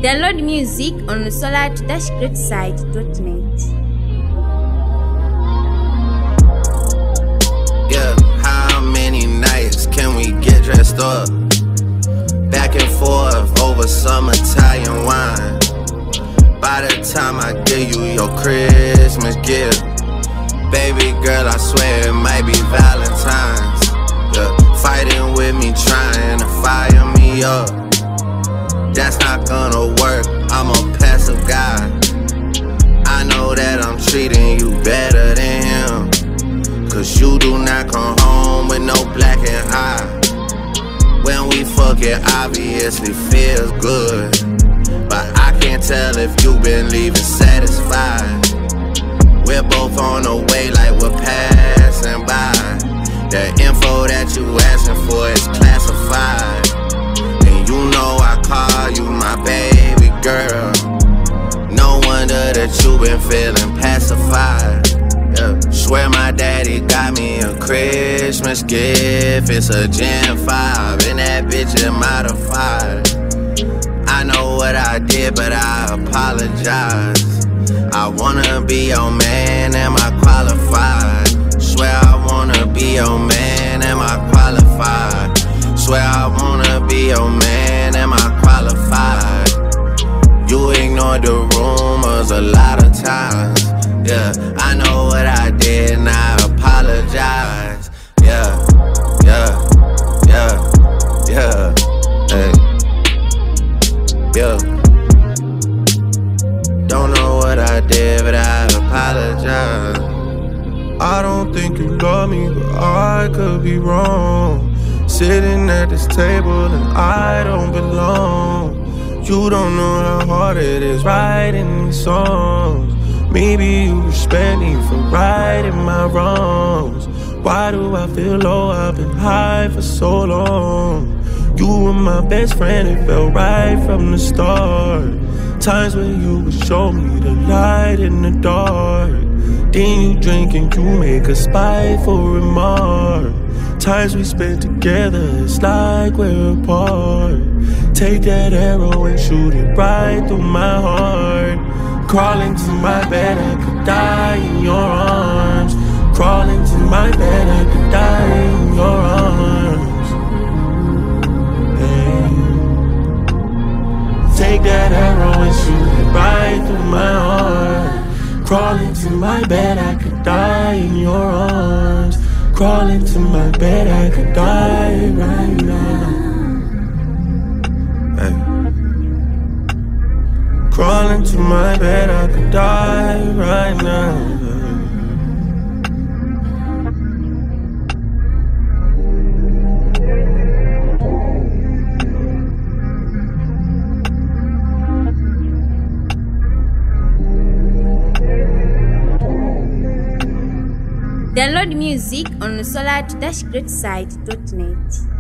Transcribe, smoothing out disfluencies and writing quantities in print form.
Download music on solar-greatside.net. Yeah, how many nights can we get dressed up? Back and forth over some Italian wine. By the time I give you your Christmas gift, baby girl, I swear it might be Valentine's. Yeah, fighting with me, trying to fire me up. That's not gonna work, I'm a passive guy. I know that I'm treating you better than him, cause you do not come home with no black and high. When we fuck, it obviously feels good, but I can't tell if you been leaving satisfied. We're both on the way like we're passing by. The info that you asking for is classified, and you know I call you my baby girl. No wonder that you been feeling pacified. Yeah. Swear my daddy got me a Christmas gift. It's a Gen 5 and that bitch is modified. I know what I did, but I apologize. I wanna be your man, am I qualified? Swear I wanna be your man, am I qualified? Swear I wanna be your man, am I qualified? You ignored the rumors a lot of times. Yeah, I know what I did and I apologize. Yeah, yeah, yeah, yeah, hey, yeah. Don't know what I did, but I apologize. I don't think you love me, but I could be wrong. Sitting at this table and I don't belong. You don't know how hard it is writing these songs. Maybe you respect me for righting my wrongs. Why do I feel low? I've been high for so long. You were my best friend, it felt right from the start. Times when you would show me the light in the dark. Then you drink and you make a spiteful remark. Times we spent together, it's like we're apart. Take that arrow and shoot it right through my heart. Crawling to my bed, I could die in your arms. Crawling to my bed, I could die in your arms. Hey. Take that arrow and shoot it right through my heart. Crawling to my bed, I could die in your arms. Crawling to my bed, I could die right now. Hey. Crawling to my bed, I could die right now. Download music on solar-greatside.net.